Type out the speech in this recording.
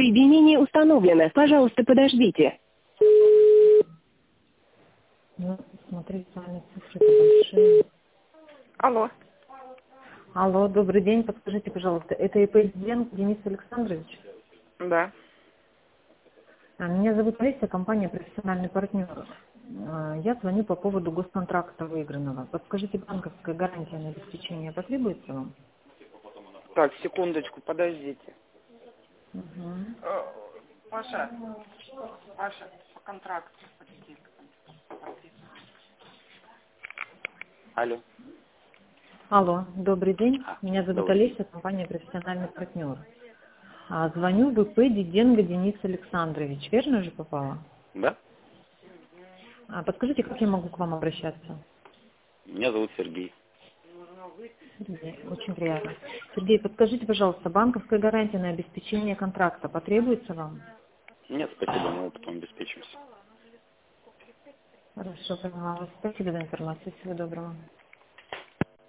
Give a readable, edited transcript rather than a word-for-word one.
Соединение установлено. Пожалуйста, подождите. Ну, смотри, с вами цифры большие. Алло. Алло, добрый день. Подскажите, пожалуйста, это ИП Денис Александрович? Да. Меня зовут Олеся, компания «Профессиональный партнер». Я звоню по поводу госконтракта выигранного. Подскажите, банковская гарантия на обеспечение потребуется вам? Так, секундочку, подождите. Угу. Паша, по контракту. Алло. Алло, добрый день. Меня зовут Добрый день. Олеся, компания «Профессиональный партнер». Звоню в ИП Диденко Денис Александрович. Верно же попала? Да? Подскажите, как я могу к вам обращаться? Меня зовут Сергей. Сергей, очень приятно. Сергей, подскажите, пожалуйста, банковская гарантия на обеспечение контракта потребуется вам? Нет, спасибо, мы потом обеспечимся. Хорошо, поняла вас. Спасибо за информацию. Всего доброго.